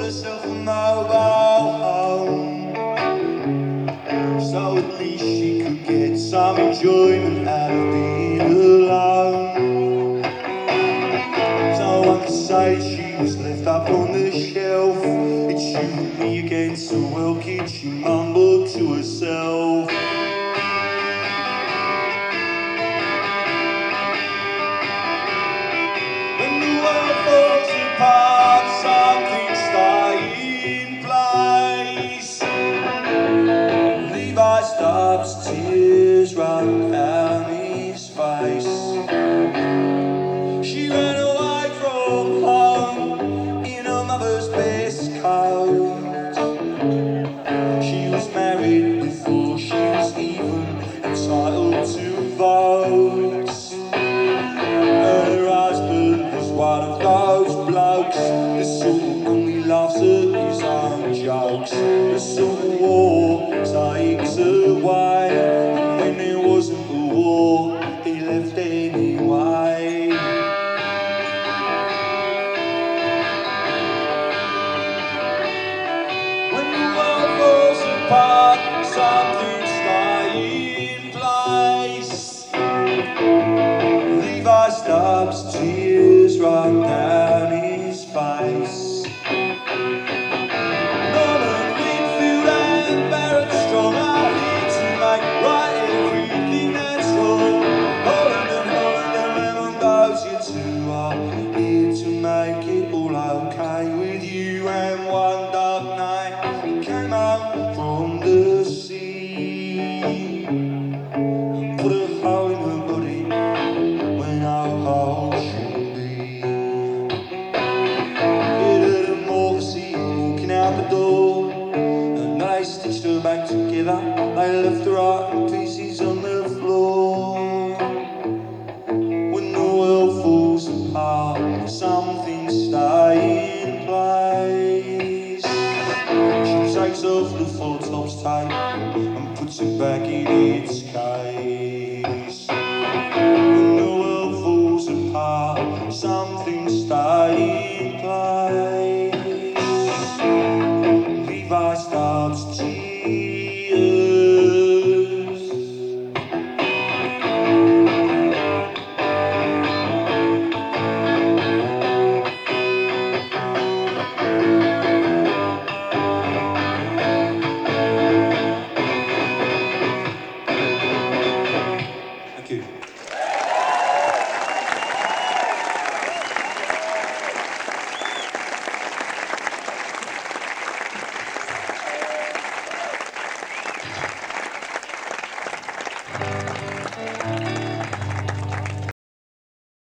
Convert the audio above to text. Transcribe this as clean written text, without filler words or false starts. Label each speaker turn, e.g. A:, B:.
A: herself a mobile home, so at least she could get some enjoyment out of being alone. No one could say she was left up on the shelf. It's you and me against the world, kid, she mumbled to herself. When the world falls apart, something stay in place. Levi stops, tears run down his face. She ran away from home in her mother's best coat. She was married before she was even entitled to vote. Her husband was one of those blokes, the sort who only laughs at his own jokes. The sort of war takes away, and when there wasn't a war, he left anyway. When the world falls apart, something stay in place. Levi stops, tears run down his face. Norman Whitfield and Barrett Strong are here to make right everything that's wrong. Holland and Lemon goes, you two are here to make it all okay with you. And one dark night he came home from the sea, put a hole in her body when our hole should be. Hit her to Morrissey walking out the door, and they stitched her back together. They left her out in pieces on the floor. When the world falls apart, some things stay in place. She takes off the full tops tape and puts it back in its